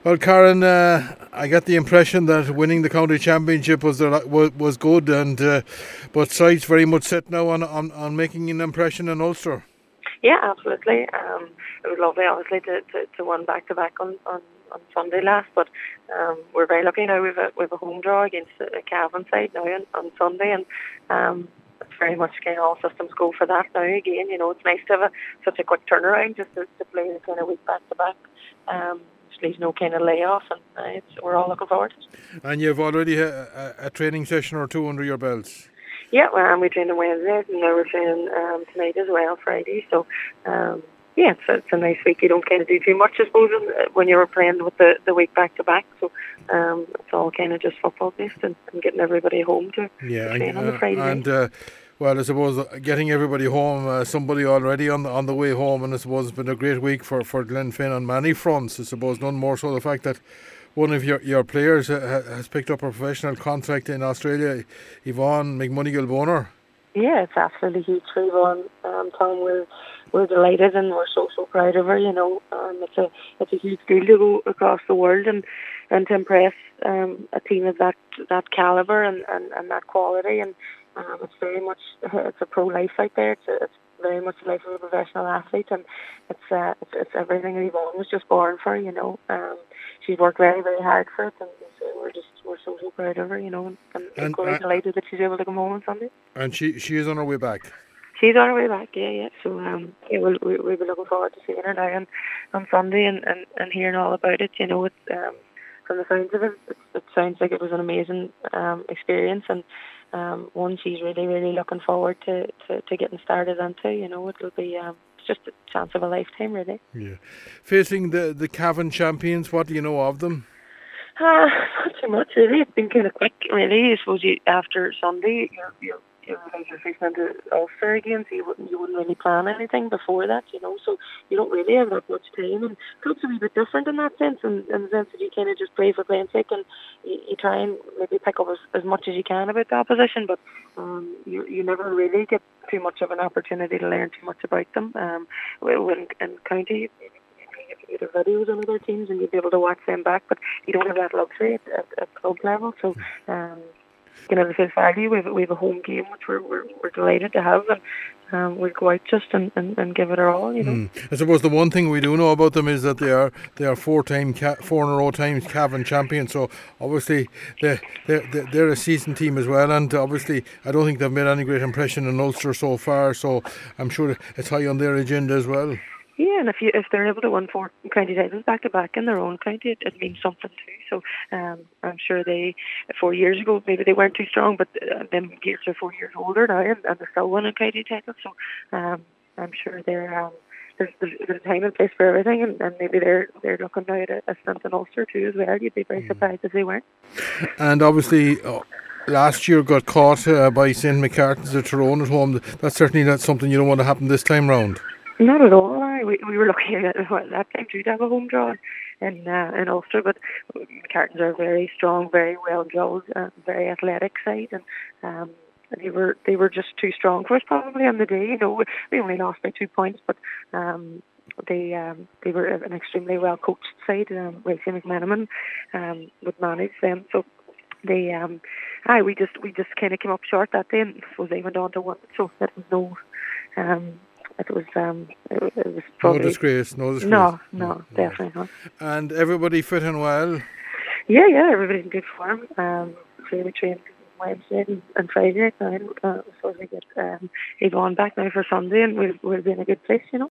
Well, Karen, I get the impression that winning the county championship was good, and but sights very much set now on making an impression in Ulster. Yeah, absolutely. It was lovely, obviously, to win back to back on Sunday last, but we're very lucky now. We've a home draw against a Cavan side now on Sunday, and it's very much kind of all systems go for that now. Again, it's nice to have such a quick turnaround just to play the kind of week back to back. Just leaves no kind of layoff, and we're all looking forward to it. And you've already a training session or two under your belts. Yeah, well, we trained on Wednesday, and now we're training tonight as well, Friday. So, yeah, it's a nice week. You don't kind of do too much, I suppose, when you were playing with the week back to back. So, it's all kind of just football based and getting everybody home to train on the Friday night. Well, I suppose getting everybody home, somebody already on the way home, and I suppose it's been a great week for Glenfin on many fronts. I suppose none more so the fact that one of your players has picked up a professional contract in Australia, Yvonne McMonagall-Boner. Yeah, it's absolutely huge for Yvonne. Tom, we're delighted and we're so proud of her. It's a huge deal to go across the world and to impress a team of that caliber and that quality. And it's a pro life out there. It's very much the life of a professional athlete, and it's everything that Yvonne was just born for. She's worked very hard for it, and so we're so proud of her. And equally delighted that she's able to come home on Sunday. And she is on her way back. She's on her way back, yeah. So we'll be looking forward to seeing her now on Sunday and hearing all about it. From the sounds of it, it sounds like it was an amazing experience, and one she's really looking forward to getting started into. It'll be it's just a chance of a lifetime, really. Yeah. Facing the Cavan champions, what do you know of them? Not too much, really. It's been kind of quick, really. I suppose after Sunday, you're facing into Ulster again, so you wouldn't really plan anything before that, so you don't really have that much time. And clubs are a wee bit different in that sense, in the sense that you kind of just play for playing sake, and you try and maybe pick up as much as you can about the opposition, but you never really get too much of an opportunity to learn too much about them. When in county, you get videos on other teams and you'd be able to watch them back, but you don't have that luxury at club level. So the face value, we have a home game which we're delighted to have, and we'll go out just and give it our all. I suppose the one thing we do know about them is that they are 4 in a row times Cavan champions. So obviously they're a seasoned team as well, and obviously I don't think they've made any great impression in Ulster so far. So I'm sure it's high on their agenda as well. Yeah, and if they're able to win 4 county titles back to back in their own county, it means something too. So I'm sure 4 years ago maybe they weren't too strong, but them gears are 4 years older now, and they're still winning county titles. So I'm sure there's a time and place for everything, and maybe they're looking now at a stint in Ulster too as well. You'd be very surprised if they weren't. And obviously, last year got caught by St. Macartn's at Tyrone at home. That's certainly not something you don't want to happen this time round. Not at all. We were lucky at that time too to have a home draw in Ulster, but Macartn's are a very strong, very well drilled, very athletic side, and they were just too strong for us probably on the day. We only lost by 2 points, but they were an extremely well coached side. Racing McMenamin would manage them, so they we just kind of came up short that day, and suppose they went on to win. So it was no. It was probably no disgrace. No, definitely not. And everybody fit and well? Yeah, everybody's in good form. We trained Wednesday and Friday night now. So we get Yvonne back now for Sunday, and we'll be in a good place,